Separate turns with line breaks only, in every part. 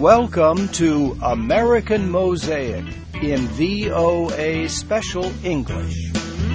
Welcome to American Mosaic in VOA Special English.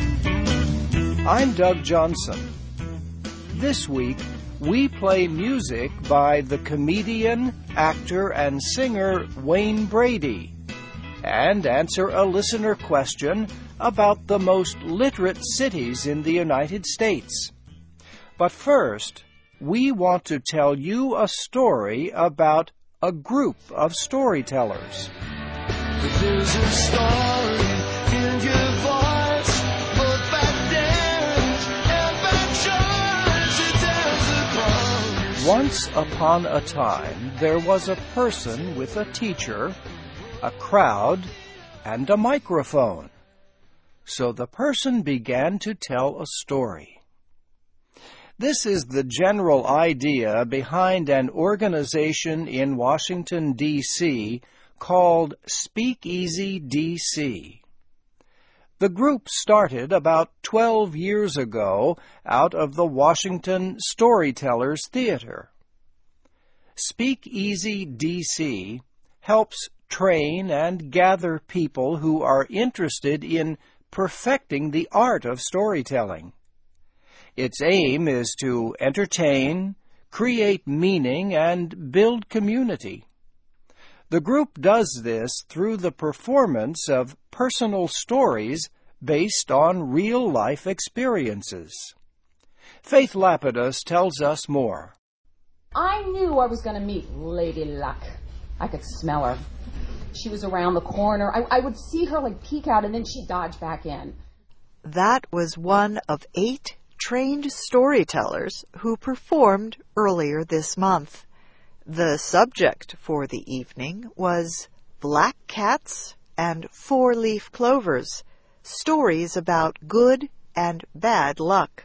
I'm Doug Johnson. This week, we play music by the comedian, actor, and singer Wayne Brady, and answer a listener question about the most literate cities in the United States. But first, we want to tell you a story about a group of storytellers.
There's a story in your voice, both bad damage and bad choice. It tells the crime.
Once upon a time, there was a person with a teacher, a crowd, and a microphone. So the person began to tell a story. This is the general idea behind an organization in Washington, D.C. called Speakeasy D.C. The group started about 12 years ago out of the Washington Storytellers Theater. Speakeasy D.C. helps train and gather people who are interested in perfecting the art of storytelling. Its aim is to entertain, create meaning, and build community. The group does this through the performance of personal stories based on real-life experiences. Faith Lapidus tells us more.
I knew I was going to meet Lady Luck. I could smell her. She was around the corner. I would see her peek out, and then she'd dodge back in.
That was one of 8 trained storytellers who performed earlier this month. The subject for the evening was Black Cats and 4-Leaf Clovers, stories about good and bad luck.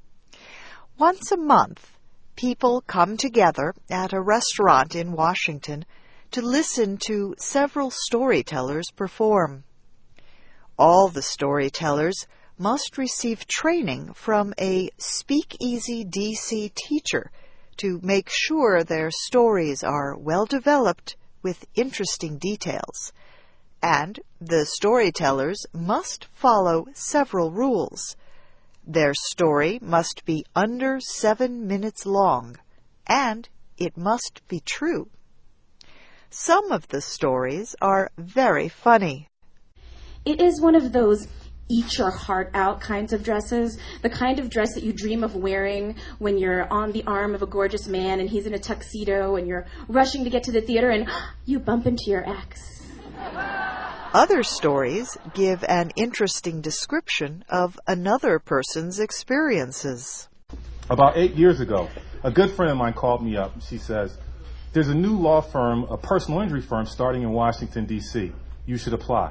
Once a month, people come together at a restaurant in Washington to listen to several storytellers perform. All the storytellers must receive training from a Speakeasy D.C. teacher to make sure their stories are well developed with interesting details. And the storytellers must follow several rules. Their story must be under 7 minutes long, and it must be true. Some of the stories are very funny.
It is one of those eat your heart out kinds of dresses, the kind of dress that you dream of wearing when you're on the arm of a gorgeous man and he's in a tuxedo and you're rushing to get to the theater and you bump into your ex.
Other stories give an interesting description of another person's experiences.
About 8 years ago, a good friend of mine called me up. She says, there's a new law firm, a personal injury firm starting in Washington, D.C. You should apply.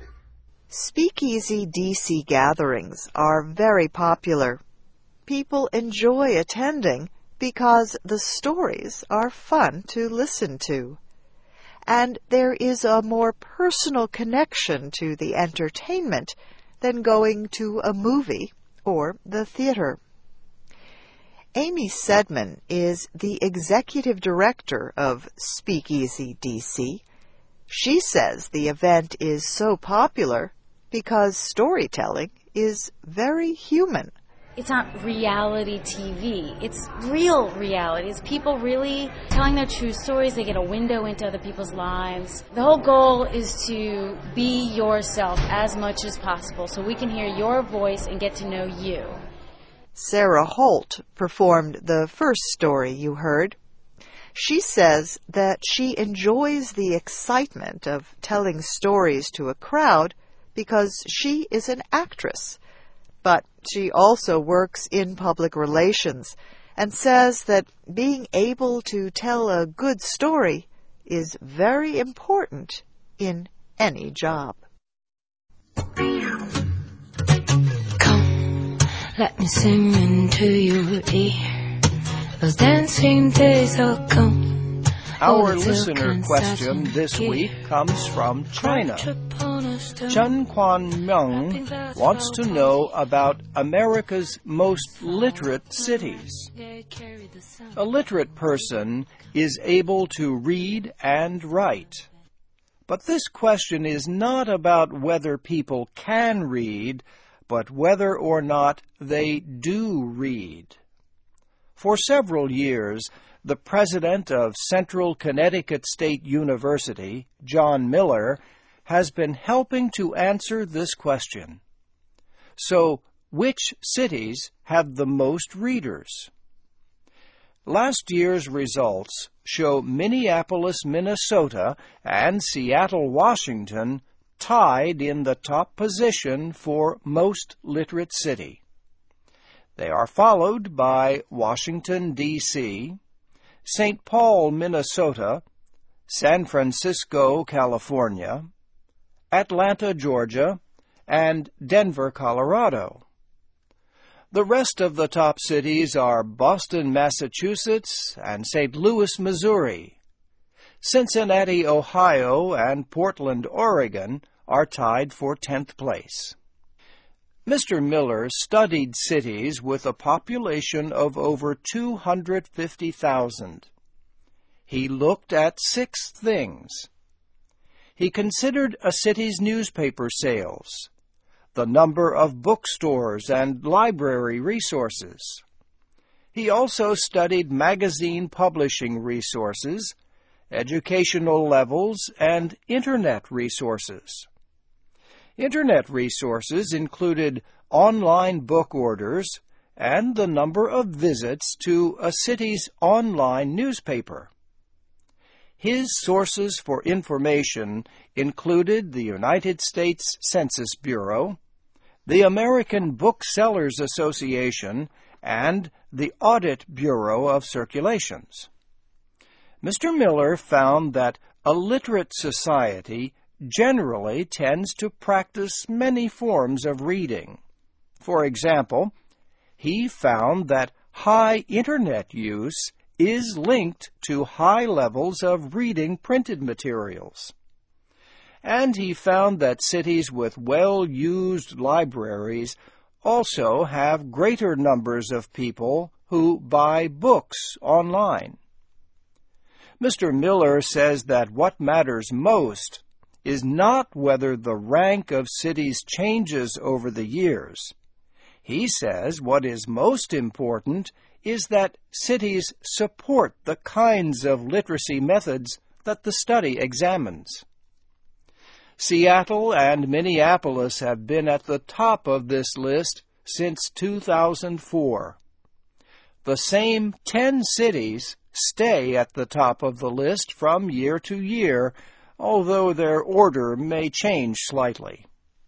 Speakeasy D.C. gatherings are very popular. People enjoy attending because the stories are fun to listen to. And there is a more personal connection to the entertainment than going to a movie or the theater. Amy Sedman is the executive director of Speakeasy D.C. She says the event is so popular because storytelling is very human.
It's not reality TV. It's real reality. It's people really telling their true stories. They get a window into other people's lives. The whole goal is to be yourself as much as possible so we can hear your voice and get to know you.
Sarah Holt performed the first story you heard. She says that she enjoys the excitement of telling stories to a crowd because she is an actress. But she also works in public relations and says that being able to tell a good story is very important in any job.
Come, let me sing into your ear. Those dancing days are gone.
Our listener question this week comes from China. Chen Kwan Myung wants to know about America's most literate cities. A literate person is able to read and write. But this question is not about whether people can read, but whether or not they do read. For several years, the president of Central Connecticut State University, John Miller, has been helping to answer this question. So, which cities have the most readers? Last year's results show Minneapolis, Minnesota, and Seattle, Washington tied in the top position for most literate city. They are followed by Washington, D.C., St. Paul, Minnesota, San Francisco, California, Atlanta, Georgia, and Denver, Colorado. The rest of the top cities are Boston, Massachusetts, and St. Louis, Missouri. Cincinnati, Ohio, and Portland, Oregon are tied for 10th place. Mr. Miller studied cities with a population of over 250,000. He looked at 6 things. He considered a city's newspaper sales, the number of bookstores and library resources. He also studied magazine publishing resources, educational levels, and Internet resources. Internet resources included online book orders and the number of visits to a city's online newspaper. His sources for information included the United States Census Bureau, the American Booksellers Association, and the Audit Bureau of Circulations. Mr. Miller found that a literate society generally tends to practice many forms of reading. For example, he found that high Internet use is linked to high levels of reading printed materials. And he found that cities with well-used libraries also have greater numbers of people who buy books online. Mr. Miller says that what matters most is not whether the rank of cities changes over the years. He says what is most important is that cities support the kinds of literacy methods that the study examines. Seattle and Minneapolis have been at the top of this list since 2004. The same 10 cities stay at the top of the list from year to year, although their order may change slightly.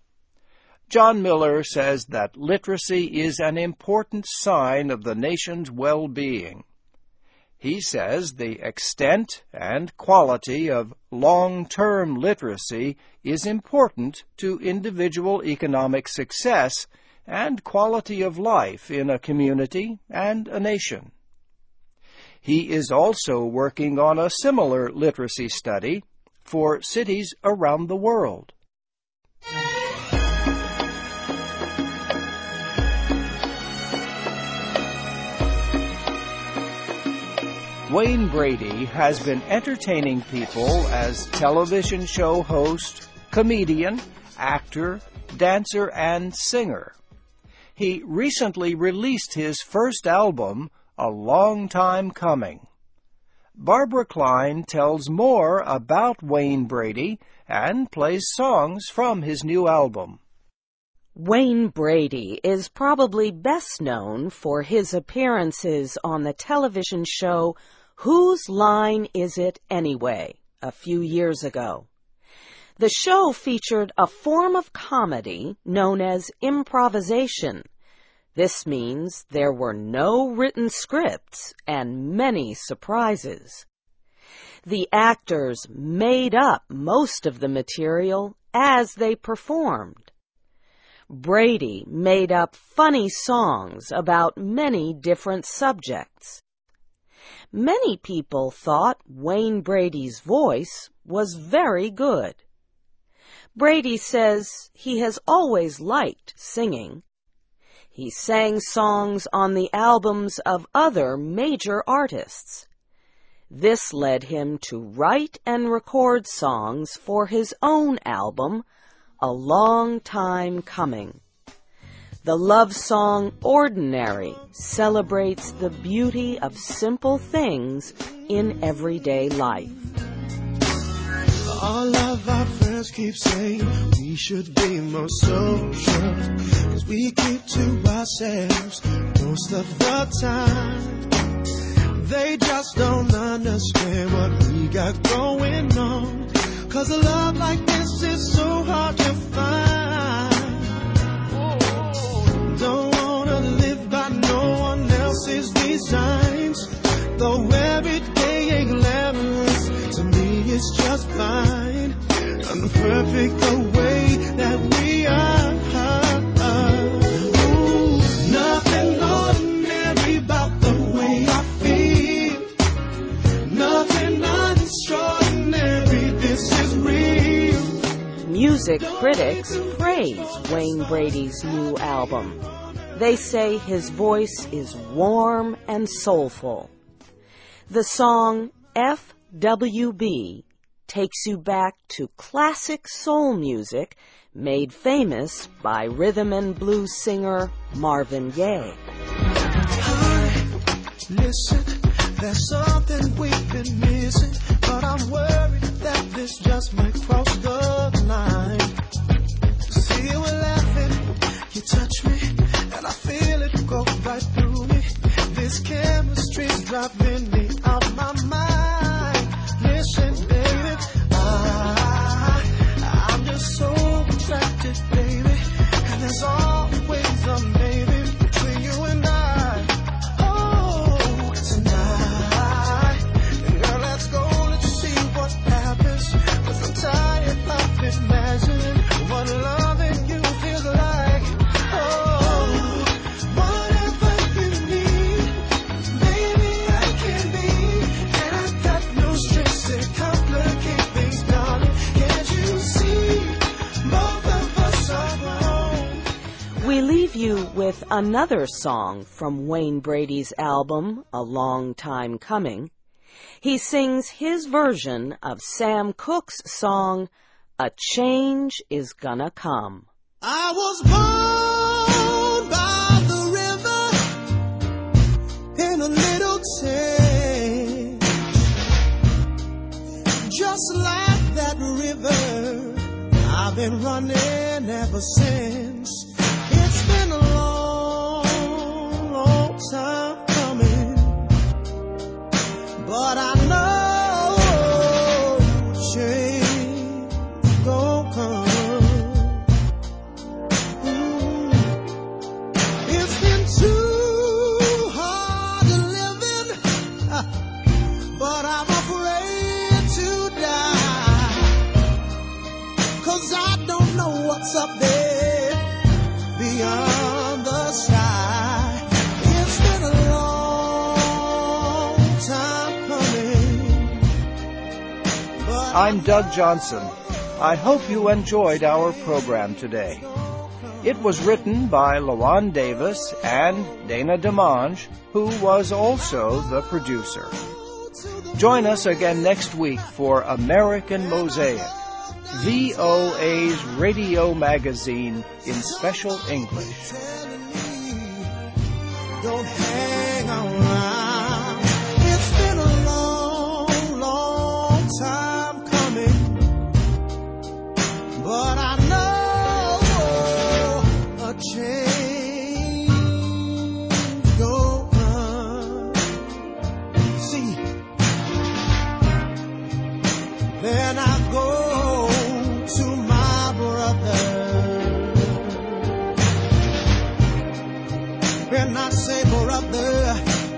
John Miller says that literacy is an important sign of the nation's well-being. He says the extent and quality of long-term literacy is important to individual economic success and quality of life in a community and a nation. He is also working on a similar literacy study for cities around the world. Wayne Brady has been entertaining people as television show host, comedian, actor, dancer, and singer. He recently released his first album, A Long Time Coming. Barbara Klein tells more about Wayne Brady and plays songs from his new album.
Wayne Brady is probably best known for his appearances on the television show Whose Line Is It Anyway? A few years ago. The show featured a form of comedy known as improvisation. This means there were no written scripts and many surprises. The actors made up most of the material as they performed. Brady made up funny songs about many different subjects. Many people thought Wayne Brady's voice was very good. Brady says he has always liked singing. He sang songs on the albums of other major artists. This led him to write and record songs for his own album, A Long Time Coming. The love song Ordinary celebrates the beauty of simple things in everyday life.
All of our friends keep saying we should be more social, 'cause we keep to ourselves most of the time. They just don't understand what we got going on, 'cause a love like this is so hard to find. Don't wanna live by no one else's designs, though every day ain't glamorous, to me it's just fine. Unperfect the way that we are. Ooh, nothing ordinary about the way I feel. Nothing extraordinary, this is real.
Music critics praise Wayne Brady's new album. They say his voice is warm and soulful. The song FWB takes you back to classic soul music made famous by rhythm and blues singer Marvin Gaye.
Listen, there's something we've been missing, but I'm worried that this just might cross the line. See, we're laughing, you touch me, and I feel it go right through me. This chemistry's driving me out my mind. Listen, baby, I'm just so attracted, baby, and there's always a maybe between you and I. Oh, tonight, and girl, let's go, let's see what happens, 'cause I'm tired of imagining what loving you feels like. Oh, whatever you need, baby, I can be, and I've got no stress to complicate things, darling. Can't you see, both of us are wrong.
We leave you with another song from Wayne Brady's album, A Long Time Coming. He sings his version of Sam Cooke's song, A Change Is Gonna Come.
I was born by the river in a little tent. Just like that river, I've been running ever since. It's been a long, long time coming, but I know change gon' come. It's been too hard living, but I'm afraid to die, 'cause I don't know what's up there beyond the sky. It's been a long time coming, but
I'm Doug Johnson. I hope you enjoyed our program today. It was written by LaJuan Davis and Dana DeMange, who was also the producer. Join us again next week for American Mosaic, VOA's radio magazine in special English.
don't hang around. It's been a long, long time coming, but I know a change gon' come. See, then I go to my brother, and I say, brother,